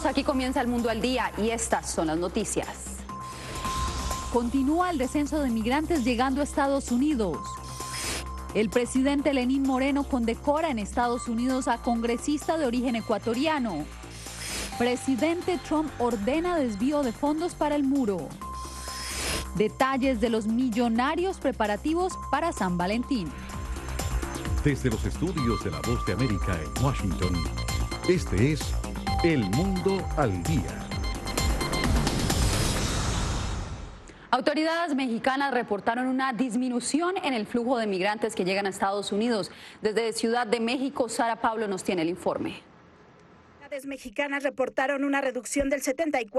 aquí comienza El Mundo al Día y estas son las noticias. Continúa el descenso de migrantes llegando a Estados Unidos. El presidente Lenín Moreno condecora en Estados Unidos a congresista de origen ecuatoriano. Presidente Trump ordena desvío de fondos para el muro. Detalles de los millonarios preparativos para San Valentín. Desde los estudios de La Voz de América en Washington, este es El Mundo al Día. Autoridades mexicanas reportaron una disminución en el flujo de migrantes que llegan a Estados Unidos. Desde Ciudad de México, Sara Pablo nos tiene el informe. Autoridades mexicanas reportaron una reducción del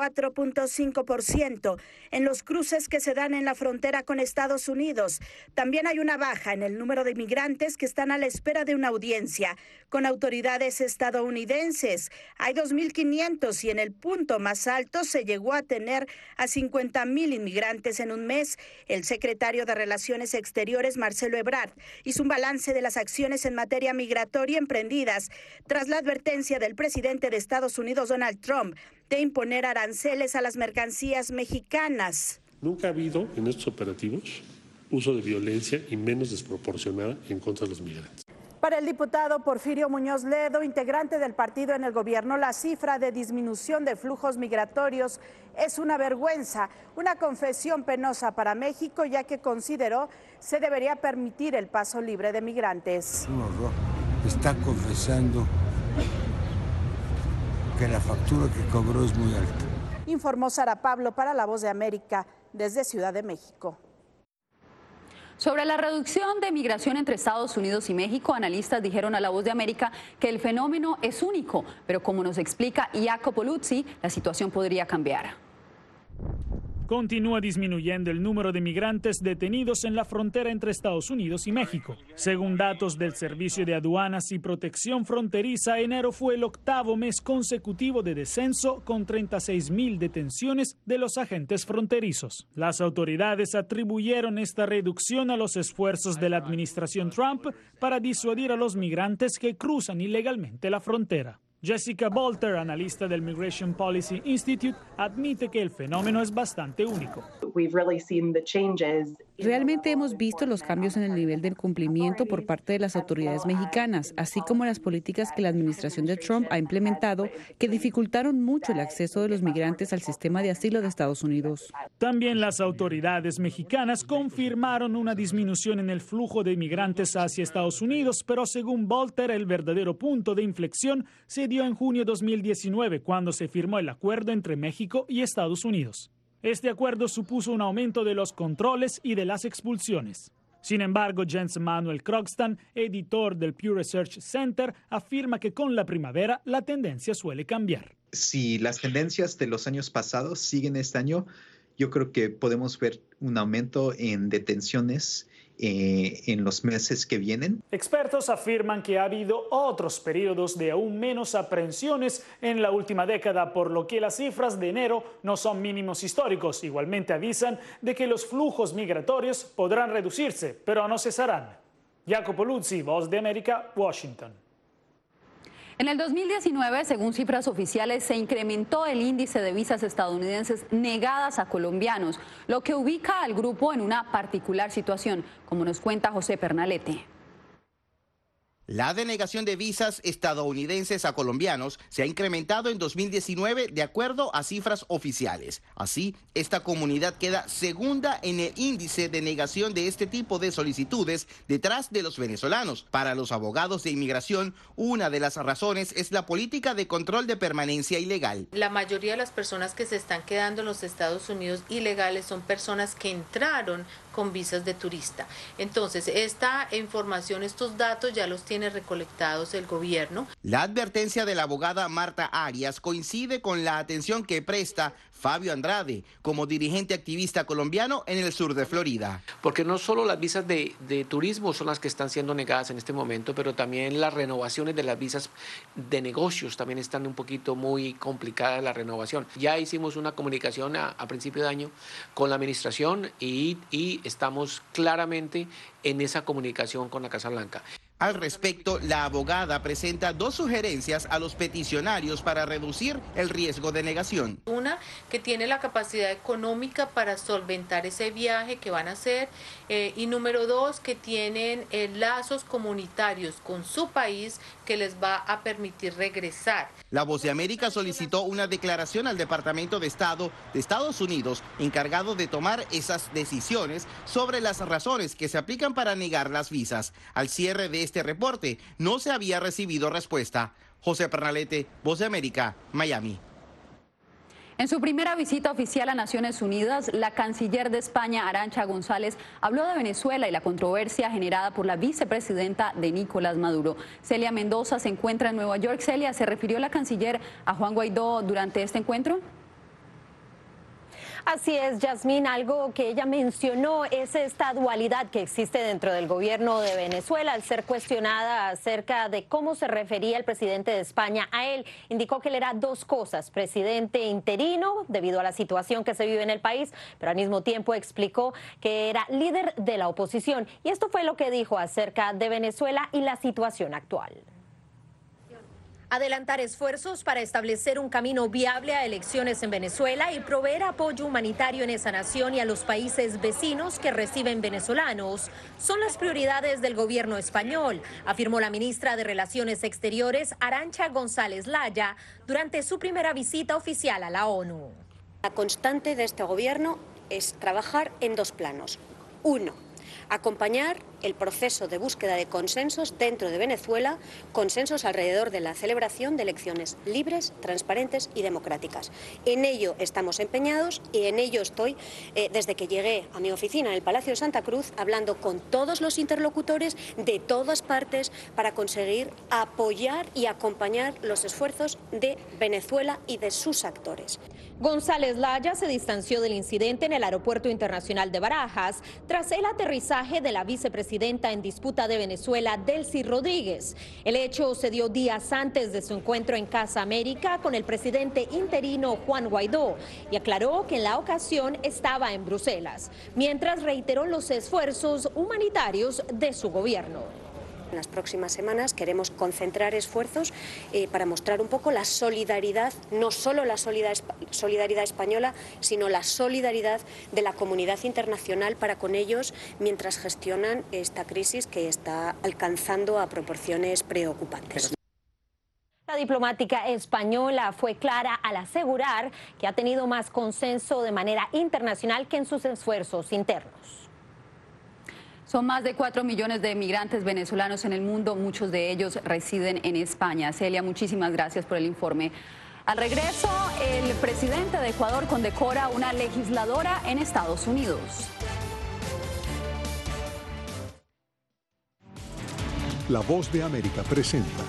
74.5% en los cruces que se dan en la frontera con Estados Unidos. También hay una baja en el número de migrantes que están a la espera de una audiencia con autoridades estadounidenses. Hay 2.500 y en el punto más alto se llegó a tener a 50,000 inmigrantes en un mes. El secretario de Relaciones Exteriores, Marcelo Ebrard, hizo un balance de las acciones en materia migratoria emprendidas tras la advertencia del presidente de Estados Unidos, Donald Trump, de imponer aranceles a las mercancías mexicanas. Nunca ha habido en estos operativos uso de violencia y menos desproporcionada en contra de los migrantes. Para el diputado Porfirio Muñoz Ledo, integrante del partido en el gobierno, la cifra de disminución de flujos migratorios es una vergüenza, una confesión penosa para México, ya que consideró se debería permitir el paso libre de migrantes. Un horror. Está confesando que la factura que cobró es muy alta. Informó Sara Pablo para La Voz de América desde Ciudad de México. Sobre la reducción de migración entre Estados Unidos y México, analistas dijeron a La Voz de América que el fenómeno es único, pero como nos explica Jacopo Luzzi, la situación podría cambiar. Continúa disminuyendo el número de migrantes detenidos en la frontera entre Estados Unidos y México. Según datos del Servicio de Aduanas y Protección Fronteriza, enero fue el 8º mes consecutivo de descenso, con 36,000 detenciones de los agentes fronterizos. Las autoridades atribuyeron esta reducción a los esfuerzos de la administración Trump para disuadir a los migrantes que cruzan ilegalmente la frontera. Jessica Bolter, analista del Migration Policy Institute, admite que el fenómeno es bastante único. Realmente hemos visto los cambios en el nivel del cumplimiento por parte de las autoridades mexicanas, así como las políticas que la administración de Trump ha implementado, que dificultaron mucho el acceso de los migrantes al sistema de asilo de Estados Unidos. También las autoridades mexicanas confirmaron una disminución en el flujo de migrantes hacia Estados Unidos, pero según Bolter, el verdadero punto de inflexión se dio en junio de 2019, cuando se firmó el acuerdo entre México y Estados Unidos. Este acuerdo supuso un aumento de los controles y de las expulsiones. Sin embargo, Jens Manuel Krogstan, editor del Pew Research Center, afirma que con la primavera la tendencia suele cambiar. Si las tendencias de los años pasados siguen este año, yo creo que podemos ver un aumento en detenciones en los meses que vienen. Expertos afirman que ha habido otros periodos de aún menos aprehensiones en la última década, por lo que las cifras de enero no son mínimos históricos. Igualmente avisan de que los flujos migratorios podrán reducirse, pero no cesarán. Jacopo Luzzi, Voz de América, Washington. En el 2019, según cifras oficiales, se incrementó el índice de visas estadounidenses negadas a colombianos, lo que ubica al grupo en una particular situación, como nos cuenta José Pernalete. La denegación de visas estadounidenses a colombianos se ha incrementado en 2019 de acuerdo a cifras oficiales. Así, esta comunidad queda segunda en el índice de negación de este tipo de solicitudes detrás de los venezolanos. Para los abogados de inmigración, una de las razones es la política de control de permanencia ilegal. La mayoría de las personas que se están quedando en los Estados Unidos ilegales son personas que entraron con visas de turista. Entonces, esta información, estos datos ya los tiene recolectados el gobierno. La advertencia de la abogada Marta Arias coincide con la atención que presta Fabio Andrade como dirigente activista colombiano en el sur de Florida. Porque no solo las visas de turismo son las que están siendo negadas en este momento, pero también las renovaciones de las visas de negocios también están un poquito muy complicadas la renovación. Ya hicimos una comunicación a principio de año con la administración y estamos claramente en esa comunicación con la Casa Blanca. Al respecto, la abogada presenta 2 sugerencias a los peticionarios para reducir el riesgo de negación. Una, que tiene la capacidad económica para solventar ese viaje que van a hacer, y número 2, que tienen lazos comunitarios con su país que les va a permitir regresar. La Voz de América solicitó una declaración al Departamento de Estado de Estados Unidos encargado de tomar esas decisiones sobre las razones que se aplican para negar las visas. Al cierre de este reporte no se había recibido respuesta. José Pernalete, Voz de América, Miami. En su primera visita oficial a Naciones Unidas, la canciller de España, Arantxa González, habló de Venezuela y la controversia generada por la vicepresidenta de Nicolás Maduro. Celia Mendoza se encuentra en Nueva York. Celia, ¿se refirió la canciller a Juan Guaidó durante este encuentro? Así es, Yasmín, algo que ella mencionó es esta dualidad que existe dentro del gobierno de Venezuela. Al ser cuestionada acerca de cómo se refería el presidente de España a él, indicó que él era 2 cosas: presidente interino debido a la situación que se vive en el país, pero al mismo tiempo explicó que era líder de la oposición. Y esto fue lo que dijo acerca de Venezuela y la situación actual. Adelantar esfuerzos para establecer un camino viable a elecciones en Venezuela y proveer apoyo humanitario en esa nación y a los países vecinos que reciben venezolanos son las prioridades del gobierno español, afirmó la ministra de Relaciones Exteriores, Arantxa González Laya, durante su primera visita oficial a la ONU. La constante de este gobierno es trabajar en 2 planos. 1, acompañar el proceso de búsqueda de consensos dentro de Venezuela, consensos alrededor de la celebración de elecciones libres, transparentes y democráticas. En ello estamos empeñados y en ello estoy desde que llegué a mi oficina en el Palacio de Santa Cruz, hablando con todos los interlocutores de todas partes para conseguir apoyar y acompañar los esfuerzos de Venezuela y de sus actores. González Laya se distanció del incidente en el Aeropuerto Internacional de Barajas tras el aterrizaje de la vicepresidenta en disputa de Venezuela, Delcy Rodríguez. El hecho se dio días antes de su encuentro en Casa América con el presidente interino Juan Guaidó y aclaró que en la ocasión estaba en Bruselas, mientras reiteró los esfuerzos humanitarios de su gobierno. En las próximas semanas queremos concentrar esfuerzos para mostrar un poco la solidaridad, no solo la solidaridad española, sino la solidaridad de la comunidad internacional para con ellos mientras gestionan esta crisis que está alcanzando a proporciones preocupantes. La diplomática española fue clara al asegurar que ha tenido más consenso de manera internacional que en sus esfuerzos internos. Son más de 4 millones de migrantes venezolanos en el mundo, muchos de ellos residen en España. Celia, muchísimas gracias por el informe. Al regreso, el presidente de Ecuador condecora a una legisladora en Estados Unidos. La Voz de América presenta.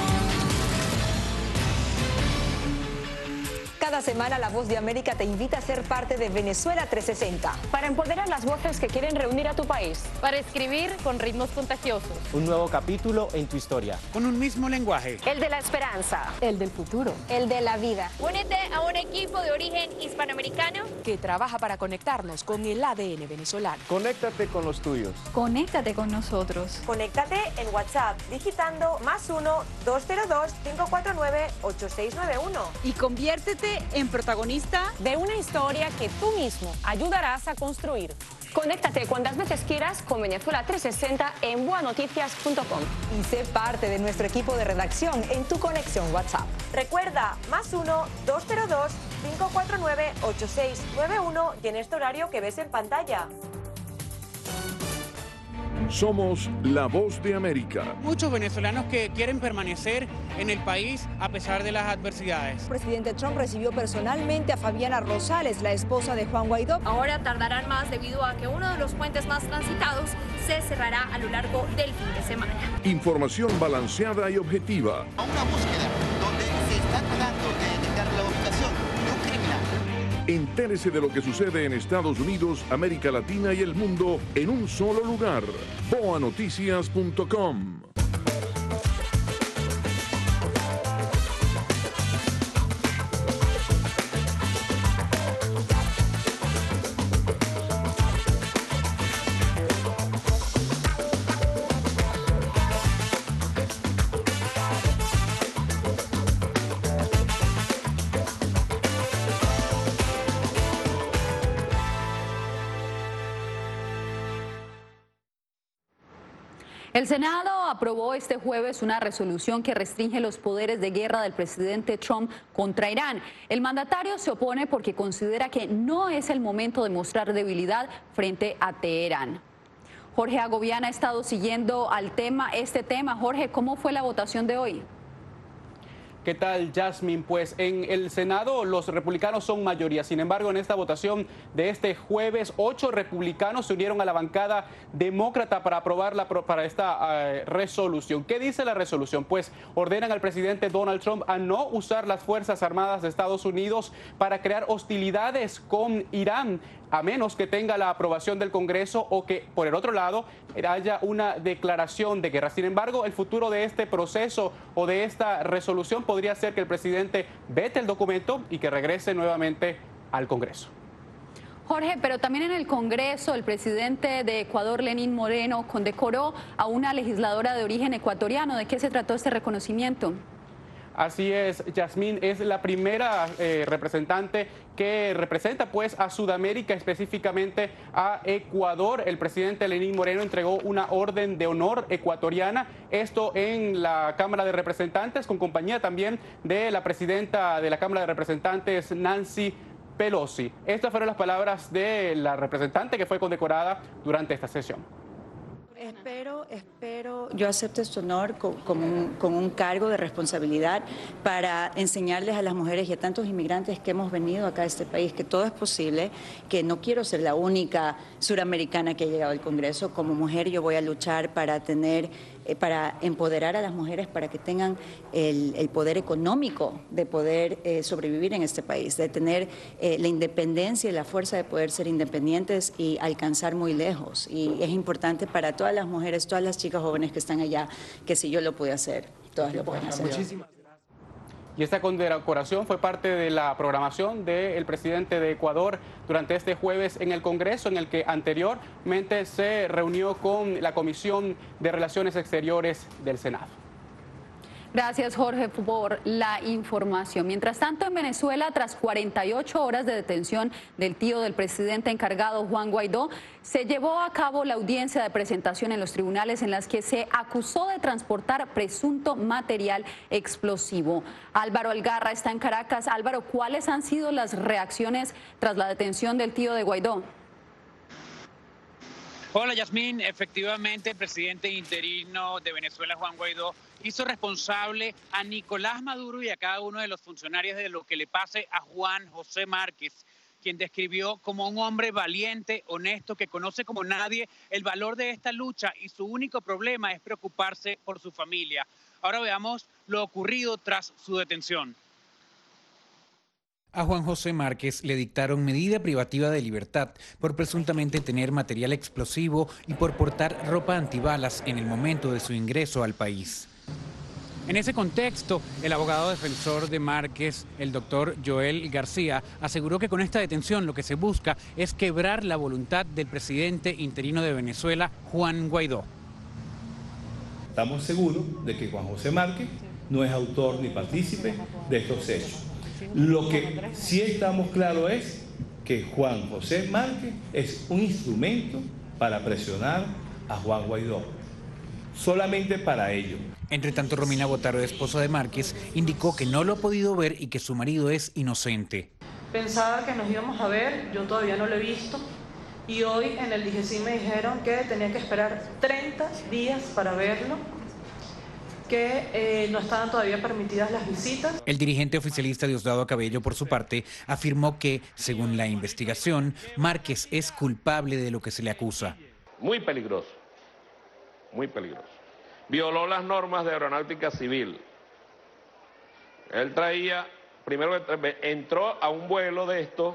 Cada semana La Voz de América te invita a ser parte de Venezuela 360. Para empoderar las voces que quieren reunir a tu país. Para escribir con ritmos contagiosos. Un nuevo capítulo en tu historia. Con un mismo lenguaje. El de la esperanza. El del futuro. El de la vida. Únete a un equipo de origen hispanoamericano que trabaja para conectarnos con el ADN venezolano. Conéctate con los tuyos. Conéctate con nosotros. Conéctate en WhatsApp digitando +1 202 549 8691. Y conviértete en protagonista de una historia que tú mismo ayudarás a construir. Conéctate cuantas veces quieras con Venezuela 360 en boanoticias.com. Y sé parte de nuestro equipo de redacción en tu conexión WhatsApp. Recuerda, +1 202 549 8691 y en este horario que ves en pantalla. Somos la Voz de América. Muchos venezolanos que quieren permanecer en el país a pesar de las adversidades. El presidente Trump recibió personalmente a Fabiana Rosales, la esposa de Juan Guaidó. Ahora tardarán más debido a que uno de los puentes más transitados se cerrará a lo largo del fin de semana. Información balanceada y objetiva. A una búsqueda donde se está tratando de detectar la ubicación de un criminal. Entérese de lo que sucede en Estados Unidos, América Latina y el mundo en un solo lugar. boanoticias.com. El Senado aprobó este jueves una resolución que restringe los poderes de guerra del presidente Trump contra Irán. El mandatario se opone porque considera que no es el momento de mostrar debilidad frente a Teherán. Jorge Agobiana ha estado siguiendo este tema. Jorge, ¿cómo fue la votación de hoy? ¿Qué tal, Yasmin? Pues en el Senado los republicanos son mayoría. Sin embargo, en esta votación de este jueves, 8 republicanos se unieron a la bancada demócrata para aprobar esta resolución. ¿Qué dice la resolución? Pues ordenan al presidente Donald Trump a no usar las Fuerzas Armadas de Estados Unidos para crear hostilidades con Irán, a menos que tenga la aprobación del Congreso o que, por el otro lado, haya una declaración de guerra. Sin embargo, el futuro de este proceso o de esta resolución podría ser que el presidente vete el documento y que regrese nuevamente al Congreso. Jorge, pero también en el Congreso el presidente de Ecuador, Lenín Moreno, condecoró a una legisladora de origen ecuatoriano. ¿De qué se trató este reconocimiento? Así es, Yasmín, es la primera representante que representa pues a Sudamérica, específicamente a Ecuador. El presidente Lenín Moreno entregó una orden de honor ecuatoriana, esto en la Cámara de Representantes, con compañía también de la presidenta de la Cámara de Representantes, Nancy Pelosi. Estas fueron las palabras de la representante que fue condecorada durante esta sesión. Espero, yo acepto este honor con un cargo de responsabilidad para enseñarles a las mujeres y a tantos inmigrantes que hemos venido acá a este país que todo es posible, que no quiero ser la única suramericana que ha llegado al Congreso. Como mujer yo voy a luchar para empoderar a las mujeres para que tengan el poder económico de poder sobrevivir en este país, de tener la independencia y la fuerza de poder ser independientes y alcanzar muy lejos. Y es importante para todas las mujeres, todas las chicas jóvenes que están allá, que si yo lo pude hacer, todas lo pueden hacer. Muchísimas gracias. Y esta condecoración fue parte de la programación del presidente de Ecuador durante este jueves en el Congreso, en el que anteriormente se reunió con la Comisión de Relaciones Exteriores del Senado. Gracias, Jorge, por la información. Mientras tanto, en Venezuela, tras 48 horas de detención del tío del presidente encargado, Juan Guaidó, se llevó a cabo la audiencia de presentación en los tribunales en las que se acusó de transportar presunto material explosivo. Álvaro Algarra está en Caracas. Álvaro, ¿cuáles han sido las reacciones tras la detención del tío de Guaidó? Hola, Yasmín. Efectivamente, el presidente interino de Venezuela, Juan Guaidó, hizo responsable a Nicolás Maduro y a cada uno de los funcionarios de lo que le pase a Juan José Márquez, quien describió como un hombre valiente, honesto, que conoce como nadie el valor de esta lucha y su único problema es preocuparse por su familia. Ahora veamos lo ocurrido tras su detención. A Juan José Márquez le dictaron medida privativa de libertad por presuntamente tener material explosivo y por portar ropa antibalas en el momento de su ingreso al país. En ese contexto, el abogado defensor de Márquez, el doctor Joel García, aseguró que con esta detención lo que se busca es quebrar la voluntad del presidente interino de Venezuela, Juan Guaidó. Estamos seguros de que Juan José Márquez no es autor ni partícipe de estos hechos. Lo que sí estamos claros es que Juan José Márquez es un instrumento para presionar a Juan Guaidó, solamente para ello. Entre tanto, Romina Botaro, esposa de Márquez, indicó que no lo ha podido ver y que su marido es inocente. Pensaba que nos íbamos a ver, yo todavía no lo he visto, y hoy en el DGCIN me dijeron que tenía que esperar 30 días para verlo, que no estaban todavía permitidas las visitas. El dirigente oficialista Diosdado Cabello, por su parte, afirmó que, según la investigación, Márquez es culpable de lo que se le acusa. Muy peligroso, muy peligroso. Violó las normas de aeronáutica civil. Él primero entró a un vuelo de estos,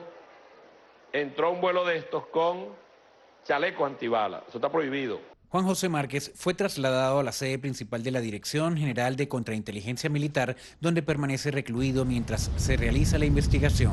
con chaleco antibala. Eso está prohibido. Juan José Márquez fue trasladado a la sede principal de la Dirección General de Contrainteligencia Militar, donde permanece recluido mientras se realiza la investigación.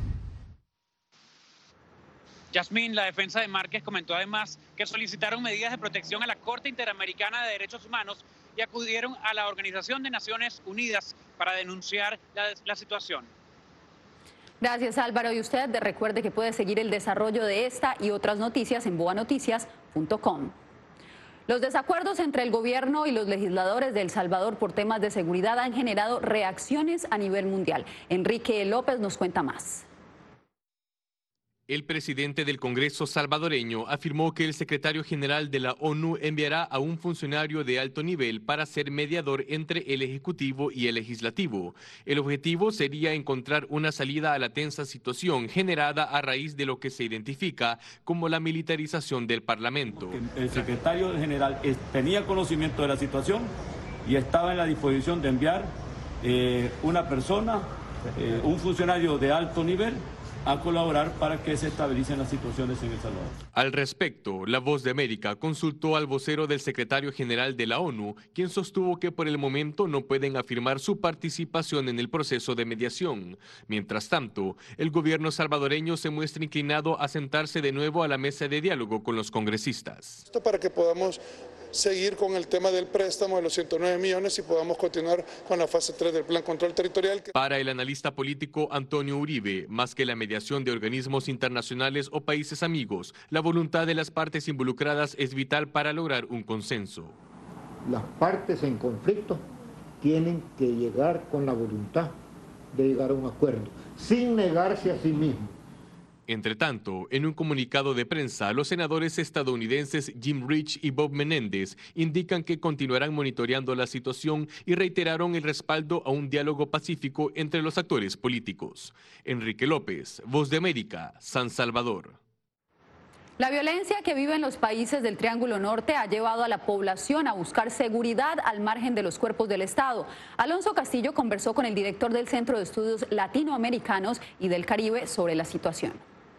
Yasmín, la defensa de Márquez comentó además que solicitaron medidas de protección a la Corte Interamericana de Derechos Humanos y acudieron a la Organización de Naciones Unidas para denunciar la situación. Gracias, Álvaro. Y usted recuerde que puede seguir el desarrollo de esta y otras noticias en boanoticias.com. Los desacuerdos entre el gobierno y los legisladores de El Salvador por temas de seguridad han generado reacciones a nivel mundial. Enrique López nos cuenta más. El presidente del Congreso salvadoreño afirmó que el secretario general de la ONU enviará a un funcionario de alto nivel para ser mediador entre el Ejecutivo y el Legislativo. El objetivo sería encontrar una salida a la tensa situación generada a raíz de lo que se identifica como la militarización del Parlamento. El secretario general tenía conocimiento de la situación y estaba en la disposición de enviar una persona, un funcionario de alto nivel, a colaborar para que se estabilicen las situaciones en El Salvador. Al respecto, La Voz de América consultó al vocero del secretario general de la ONU, quien sostuvo que por el momento no pueden afirmar su participación en el proceso de mediación. Mientras tanto, el gobierno salvadoreño se muestra inclinado a sentarse de nuevo a la mesa de diálogo con los congresistas. Esto para que podamos seguir con el tema del préstamo de los 109 millones y podamos continuar con la fase 3 del Plan Control Territorial. Para el analista político Antonio Uribe, más que la mediación de organismos internacionales o países amigos, la voluntad de las partes involucradas es vital para lograr un consenso. Las partes en conflicto tienen que llegar con la voluntad de llegar a un acuerdo, sin negarse a sí mismos. Entre tanto, en un comunicado de prensa, los senadores estadounidenses Jim Rich y Bob Menéndez indican que continuarán monitoreando la situación y reiteraron el respaldo a un diálogo pacífico entre los actores políticos. Enrique López, Voz de América, San Salvador. La violencia que viven los países del Triángulo Norte ha llevado a la población a buscar seguridad al margen de los cuerpos del Estado. Alonso Castillo conversó con el director del Centro de Estudios Latinoamericanos y del Caribe sobre la situación.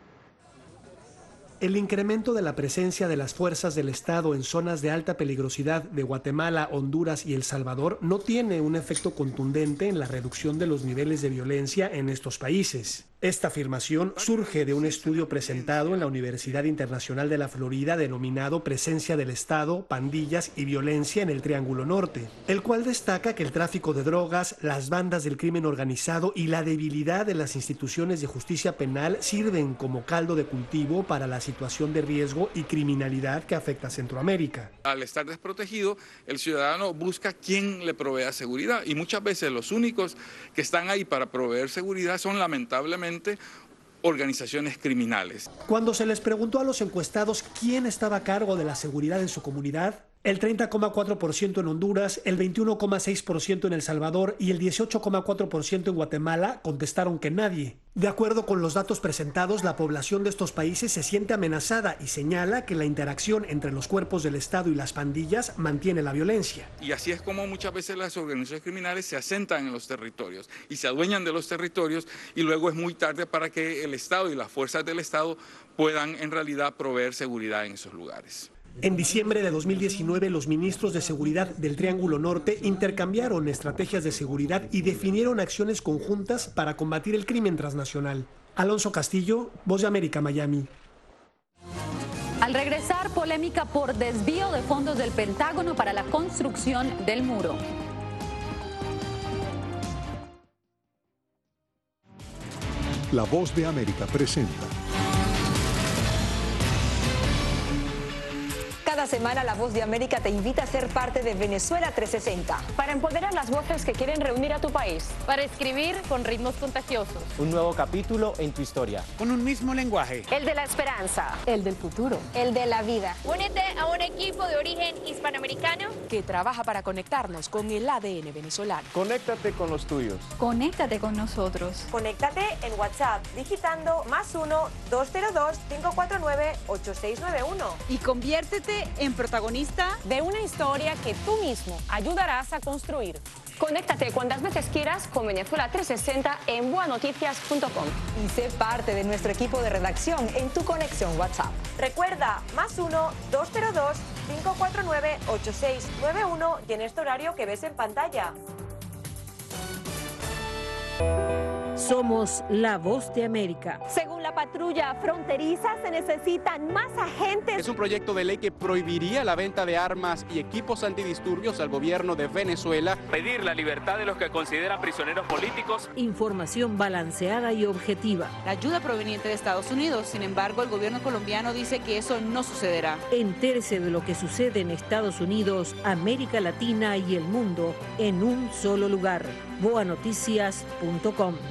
El incremento de la presencia de las fuerzas del Estado en zonas de alta peligrosidad de Guatemala, Honduras y El Salvador no tiene un efecto contundente en la reducción de los niveles de violencia en estos países. Esta afirmación surge de un estudio presentado en la Universidad Internacional de la Florida denominado Presencia del Estado, Pandillas y Violencia en el Triángulo Norte, el cual destaca que el tráfico de drogas, las bandas del crimen organizado y la debilidad de las instituciones de justicia penal sirven como caldo de cultivo para la situación de riesgo y criminalidad que afecta a Centroamérica. Al estar desprotegido, el ciudadano busca quién le provea seguridad y muchas veces los únicos que están ahí para proveer seguridad son lamentablemente organizaciones criminales. Cuando se les preguntó a los encuestados quién estaba a cargo de la seguridad en su comunidad, el 30,4% en Honduras, el 21,6% en El Salvador y el 18,4% en Guatemala contestaron que nadie. De acuerdo con los datos presentados, la población de estos países se siente amenazada y señala que la interacción entre los cuerpos del Estado y las pandillas mantiene la violencia. Y así es como muchas veces las organizaciones criminales se asentan en los territorios y se adueñan de los territorios y luego es muy tarde para que el Estado y las fuerzas del Estado puedan en realidad proveer seguridad en esos lugares. En diciembre de 2019, los ministros de Seguridad del Triángulo Norte intercambiaron estrategias de seguridad y definieron acciones conjuntas para combatir el crimen transnacional. Alonso Castillo, Voz de América, Miami. Al regresar, polémica por desvío de fondos del Pentágono para la construcción del muro. La Voz de América presenta. Cada semana La Voz de América te invita a ser parte de Venezuela 360. Para empoderar las voces que quieren reunir a tu país. Para escribir con ritmos contagiosos. Un nuevo capítulo en tu historia. Con un mismo lenguaje. El de la esperanza. El del futuro. El de la vida. Únete a un equipo de origen hispanoamericano que trabaja para conectarnos con el ADN venezolano. Conéctate con los tuyos. Conéctate con nosotros. Conéctate en WhatsApp digitando +1-202-549-8691. Y conviértete en protagonista de una historia que tú mismo ayudarás a construir. Conéctate cuantas veces quieras con Venezuela 360 en buanoticias.com. Y sé parte de nuestro equipo de redacción en tu conexión WhatsApp. Recuerda, +1-202-549-8691 y en este horario que ves en pantalla. Somos la voz de América. Según la patrulla fronteriza, se necesitan más agentes. Es un proyecto de ley que prohibiría la venta de armas y equipos antidisturbios al gobierno de Venezuela. Pedir la libertad de los que consideran prisioneros políticos. Información balanceada y objetiva. La ayuda proveniente de Estados Unidos, sin embargo, el gobierno colombiano dice que eso no sucederá. Entérese de lo que sucede en Estados Unidos, América Latina y el mundo en un solo lugar. boanoticias.com.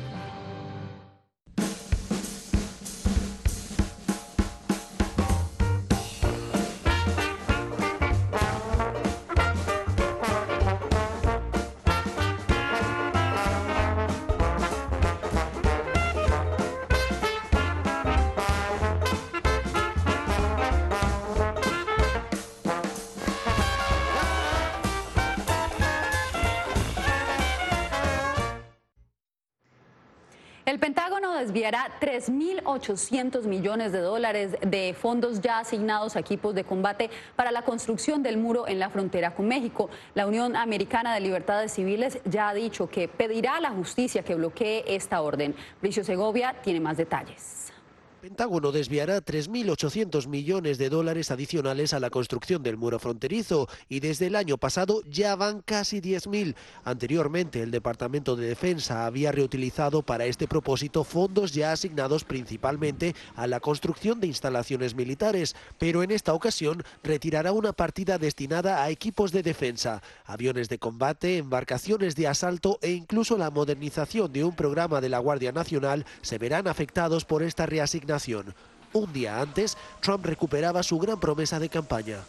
El Pentágono desviará 3.800 millones de dólares de fondos ya asignados a equipos de combate para la construcción del muro en la frontera con México. La Unión Americana de Libertades Civiles ya ha dicho que pedirá a la justicia que bloquee esta orden. Bricio Segovia tiene más detalles. El Pentágono desviará 3.800 millones de dólares adicionales a la construcción del muro fronterizo y desde el año pasado ya van casi 10.000. Anteriormente, el Departamento de Defensa había reutilizado para este propósito fondos ya asignados principalmente a la construcción de instalaciones militares, pero en esta ocasión retirará una partida destinada a equipos de defensa, aviones de combate, embarcaciones de asalto e incluso la modernización de un programa de la Guardia Nacional se verán afectados por esta reasignación. Un día antes, Trump recuperaba su gran promesa de campaña.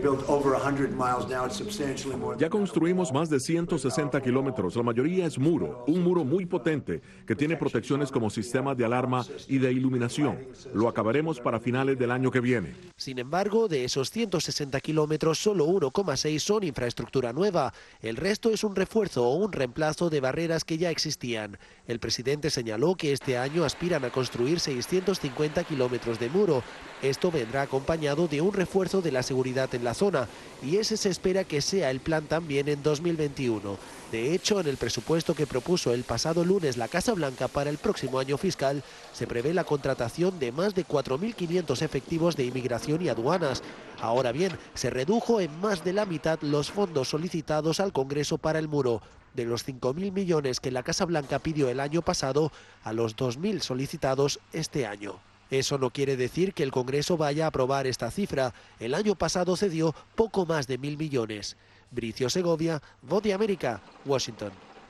Ya construimos más de 160 kilómetros, la mayoría es muro, un muro muy potente que tiene protecciones como sistema de alarma y de iluminación. Lo acabaremos para finales del año que viene. Sin embargo, de esos 160 kilómetros, solo 1,6 son infraestructura nueva. El resto es un refuerzo o un reemplazo de barreras que ya existían. El presidente señaló que este año aspiran a construir 650 kilómetros de muro. Esto vendrá acompañado de un refuerzo de la seguridad en la zona y ese se espera que sea el plan también en 2021. De hecho, en el presupuesto que propuso el pasado lunes la Casa Blanca para el próximo año fiscal, se prevé la contratación de más de 4.500 efectivos de inmigración y aduanas. Ahora bien, se redujo en más de la mitad los fondos solicitados al Congreso para el muro, de los 5.000 millones que la Casa Blanca pidió el año pasado a los 2.000 solicitados este año. Eso no quiere decir que el Congreso vaya a aprobar esta cifra. El año pasado se dio poco más de 1.000 millones. Bricio Segovia, Voz de América, Washington.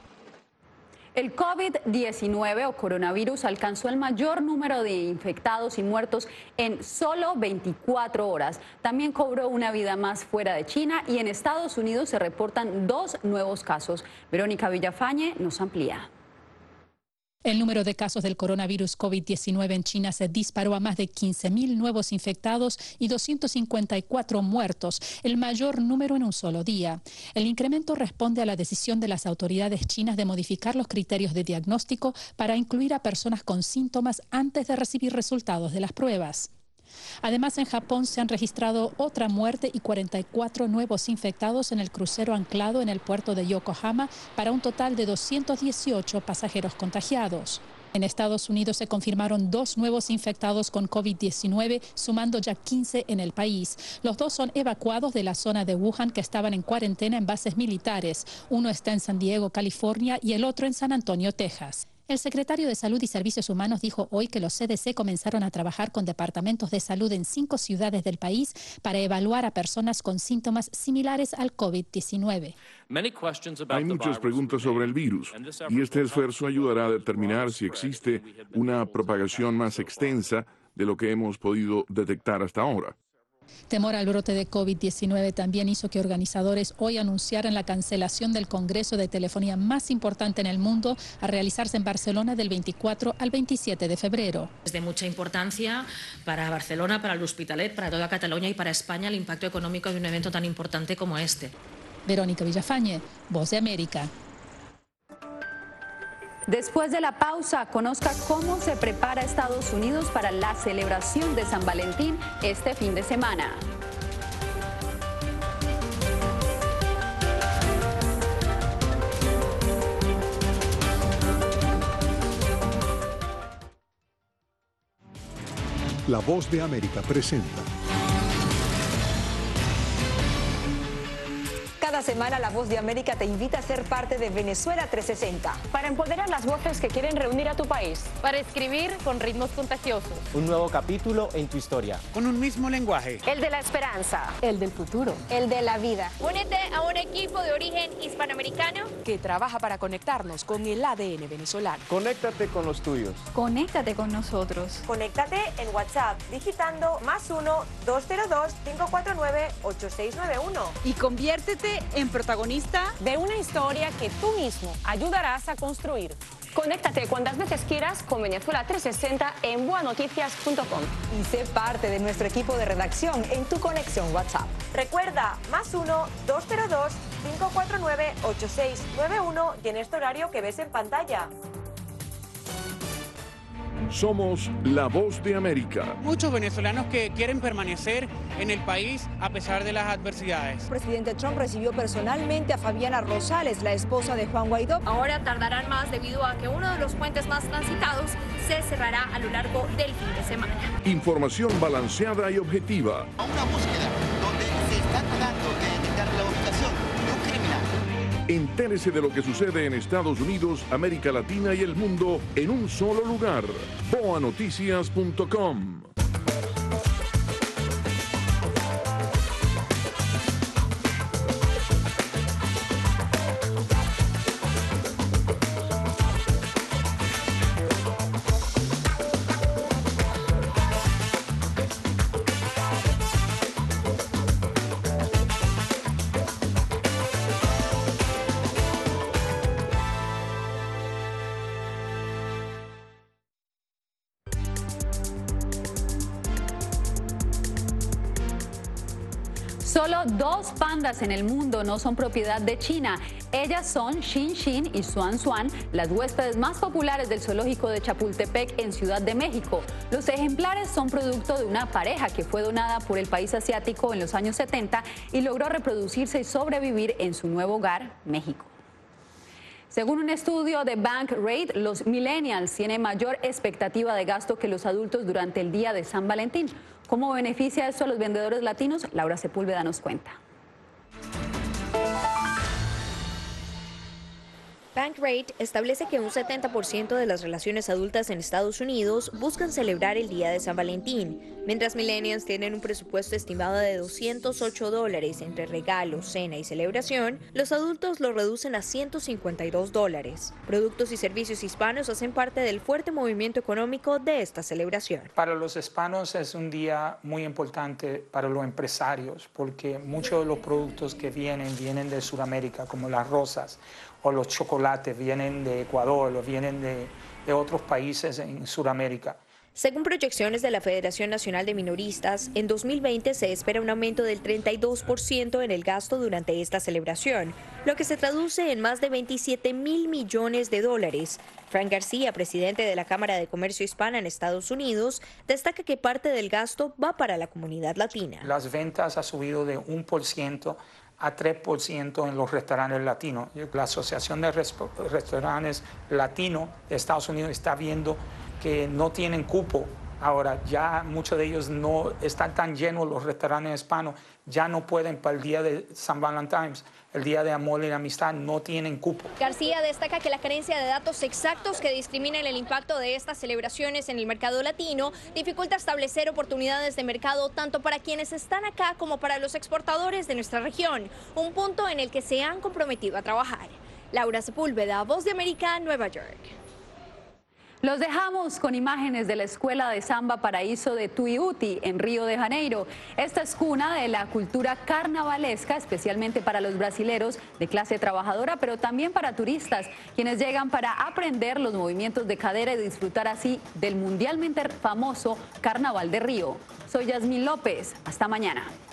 El COVID-19 o coronavirus alcanzó el mayor número de infectados y muertos en solo 24 horas. También cobró una vida más fuera de China y en Estados Unidos se reportan 2 nuevos casos. Verónica Villafañe nos amplía. El número de casos del coronavirus COVID-19 en China se disparó a más de 15.000 nuevos infectados y 254 muertos, el mayor número en un solo día. El incremento responde a la decisión de las autoridades chinas de modificar los criterios de diagnóstico para incluir a personas con síntomas antes de recibir resultados de las pruebas. Además, en Japón se han registrado otra muerte y 44 nuevos infectados en el crucero anclado en el puerto de Yokohama para un total de 218 pasajeros contagiados. En Estados Unidos se confirmaron 2 nuevos infectados con COVID-19, sumando ya 15 en el país. Los 2 son evacuados de la zona de Wuhan que estaban en cuarentena en bases militares. Uno está en San Diego, California, y el otro en San Antonio, Texas. El secretario de Salud y Servicios Humanos dijo hoy que los CDC comenzaron a trabajar con departamentos de salud en 5 ciudades del país para evaluar a personas con síntomas similares al COVID-19. Hay muchas preguntas sobre el virus y este esfuerzo ayudará a determinar si existe una propagación más extensa de lo que hemos podido detectar hasta ahora. Temor al brote de COVID-19 también hizo que organizadores hoy anunciaran la cancelación del Congreso de Telefonía más importante en el mundo a realizarse en Barcelona del 24 al 27 de febrero. Es de mucha importancia para Barcelona, para el Hospitalet, para toda Cataluña y para España el impacto económico de un evento tan importante como este. Verónica Villafañe, Voz de América. Después de la pausa, conozca cómo se prepara Estados Unidos para la celebración de San Valentín este fin de semana. La Voz de América presenta. Cada semana La Voz de América te invita a ser parte de Venezuela 360. Para empoderar las voces que quieren reunir a tu país. Para escribir con ritmos contagiosos. Un nuevo capítulo en tu historia. Con un mismo lenguaje. El de la esperanza. El del futuro. El de la vida. Únete a un equipo de origen hispanoamericano Que trabaja para conectarnos con el ADN venezolano. Conéctate con los tuyos. Conéctate con nosotros. Conéctate en WhatsApp digitando +1-202-549-8691. Y conviértete en protagonista De una historia que tú mismo ayudarás a construir. Conéctate cuantas veces quieras con Venezuela 360 en buanoticias.com. Y sé parte de nuestro equipo de redacción en tu conexión WhatsApp. Recuerda, +1-202-549-8691 y en este horario que ves en pantalla. Somos la Voz de América. Muchos venezolanos que quieren permanecer en el país a pesar de las adversidades. El presidente Trump recibió personalmente a Fabiana Rosales, la esposa de Juan Guaidó. ahora tardarán más debido a que uno de los puentes más transitados se cerrará a lo largo del fin de semana. Información balanceada y objetiva. A una búsqueda donde se está tratando de detectar la ubicación de un criminal. Entérese de lo que sucede en Estados Unidos, América Latina y el mundo en un solo lugar. boanoticias.com. Solo 2 pandas en el mundo no son propiedad de China. Ellas son Xin Xin y Xuan Xuan, las huéspedes más populares del zoológico de Chapultepec en Ciudad de México. Los ejemplares son producto de una pareja que fue donada por el país asiático en los años 70 y logró reproducirse y sobrevivir en su nuevo hogar, México. Según un estudio de Bankrate, los millennials tienen mayor expectativa de gasto que los adultos durante el día de San Valentín. ¿Cómo beneficia esto a los vendedores latinos? Laura Sepúlveda nos cuenta. Bankrate establece que un 70% de las relaciones adultas en Estados Unidos buscan celebrar el Día de San Valentín, mientras millennials tienen un presupuesto estimado de $208 entre regalos, cena y celebración, los adultos lo reducen a $152. Productos y servicios hispanos hacen parte del fuerte movimiento económico de esta celebración. Para los hispanos es un día muy importante para los empresarios, porque muchos de los productos que vienen de Sudamérica, como las rosas, o los chocolates vienen de Ecuador o vienen de otros países en Sudamérica. Según proyecciones de la Federación Nacional de Minoristas, en 2020 se espera un aumento del 32% en el gasto durante esta celebración, lo que se traduce en más de $27 mil millones. Frank García, presidente de la Cámara de Comercio Hispana en Estados Unidos, destaca que parte del gasto va para la comunidad latina. Las ventas han subido de 1% a 3% en los restaurantes latinos. La Asociación de Restaurantes Latinos de Estados Unidos está viendo que no tienen cupo. Ahora ya muchos de ellos no están tan llenos, los restaurantes hispanos ya no pueden para el día de San Valentín, el día de amor y la amistad, no tienen cupo. García destaca que la carencia de datos exactos que discriminen el impacto de estas celebraciones en el mercado latino dificulta establecer oportunidades de mercado tanto para quienes están acá como para los exportadores de nuestra región, un punto en el que se han comprometido a trabajar. Laura Sepúlveda, Voz de América, Nueva York. Los dejamos con imágenes de la Escuela de Samba Paraíso de Tuiuti, en Río de Janeiro. Esta es cuna de la cultura carnavalesca, especialmente para los brasileros de clase trabajadora, pero también para turistas, quienes llegan para aprender los movimientos de cadera y disfrutar así del mundialmente famoso Carnaval de Río. Soy Yasmín López. Hasta mañana.